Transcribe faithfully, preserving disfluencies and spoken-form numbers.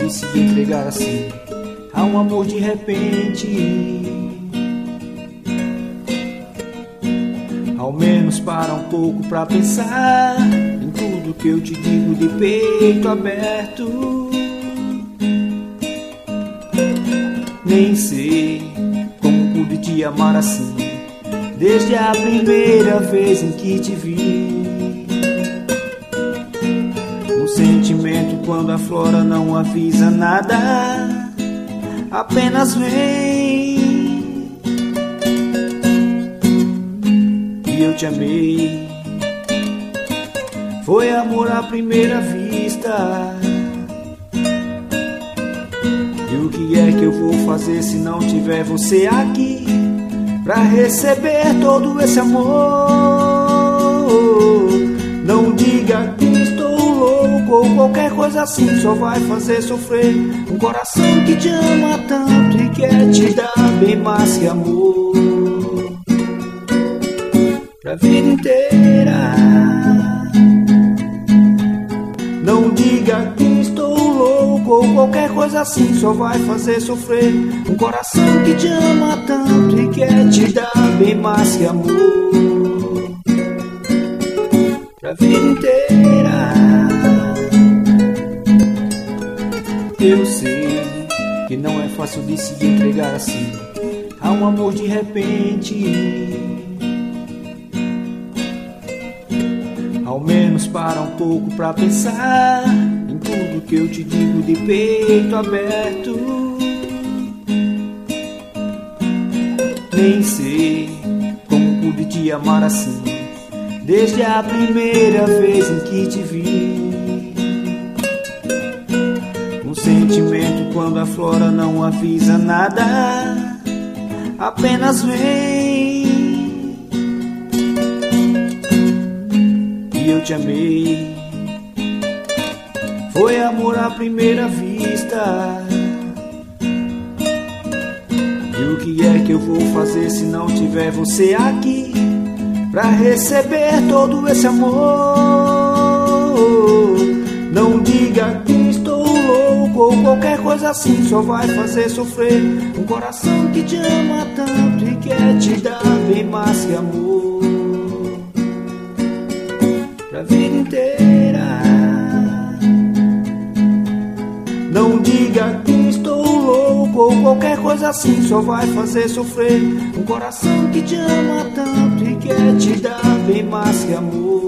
de se entregar assim a um amor de repente. Ao menos para um pouco pra pensar em tudo que eu te digo de peito aberto. Nem sei como pude te amar assim, desde a primeira vez em que te vi. Um sentimento quando aflora não avisa nada, apenas vem. E eu te amei, foi amor à primeira vista. E o que é que eu vou fazer se não tiver você aqui pra receber todo esse amor? Não diga que estou louco ou qualquer coisa assim, só vai fazer sofrer um coração que te ama tanto e quer te dar bem mais que amor pra vida inteira. Não diga que estou louco ou qualquer coisa assim, só vai fazer sofrer um coração que te ama tanto e quer te dar bem mais que amor pra vida inteira. Eu sei que não é fácil de se entregar assim a um amor de repente. Ao menos para um pouco pra pensar em tudo que eu te digo de peito aberto. Nem sei como pude te amar assim, desde a primeira vez em que te vi. Um sentimento quando aflora não avisa nada, apenas vem. E eu te amei, foi amor à primeira vista. E o que é que eu vou fazer se não tiver você aqui pra receber todo esse amor? Não diga que estou louco ou qualquer coisa assim, só vai fazer sofrer um coração que te ama tanto e quer te dar bem mais que amor pra vida inteira. Não diga que estou louco ou qualquer coisa assim, só vai fazer sofrer um coração que te ama tanto e quer te dar bem mais que amor